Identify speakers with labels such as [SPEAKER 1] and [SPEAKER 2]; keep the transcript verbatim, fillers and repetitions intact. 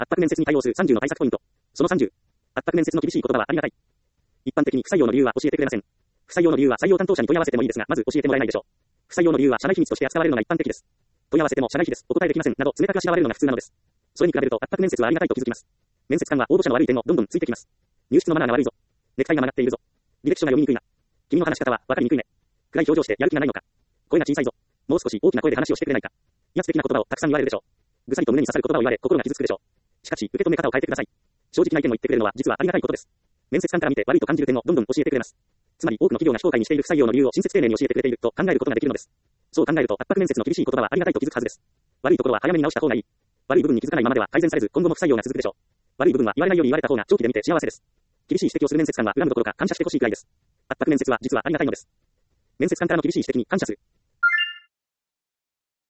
[SPEAKER 1] 圧迫面接に対応するさんじゅうの対策ポイント。そのさんじゅう。圧迫面接の厳しい言葉はありがたい。一般的に不採用の理由は教えてくれません。不採用の理由は採用担当者に問い合わせてもいいですが、まず教えてもらえないでしょう。不採用の理由は社内秘密として扱われるのが一般的です。問い合わせても社内秘です。お答えできません。など冷たくあしらわれるのが普通なのです。それに比べると圧迫面接はありがたいと気づきます。面接官は応募者の悪い点をどんどんついてきます。入室のマナーが悪いぞ。ネクタイが曲がっているぞ。履歴書が読みにくいな。君の話し方は分かりにくいね。暗い表情してやる気がないのか。声が小さいぞ。もう少し大きな声で話をしてくれないか。威圧的な言葉をたくさん言われるでしょう。ぐさりと胸に刺さる言葉を言われ心が傷つくでしょう。しかし受け止め方を変えてください。正直な意見を言ってくれるのは実はありがたいことです。面接官から見て悪いと感じる点をどんどん教えてくれます。つまり多くの企業が非公開にしている不採用の理由を親切丁寧に教えてくれていると考えることができるのです。そう考えると圧迫面接の厳しい言葉はありがたいと気づくはずです。悪いところは早めに直した方がいい。悪い部分に気づかないままでは改善されず今後も不採用が続くでしょう。悪い部分は言われないように言われた方が長期で見て幸せです。厳しい指摘をする面接官は恨むどころか感謝してほしいくらいです。圧迫面接は実はありがたいのです。面接官からの厳しい指摘に感謝する。